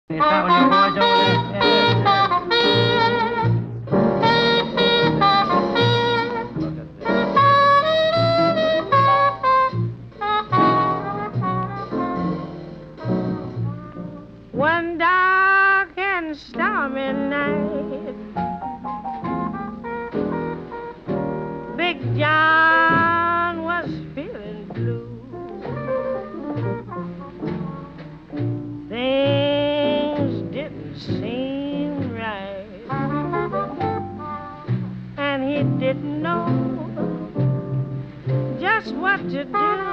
It's that one, you boys over there? Look at this. One dark and stormy night, Big John was feeling blue. Things didn't seem right, and he didn't know just what to do.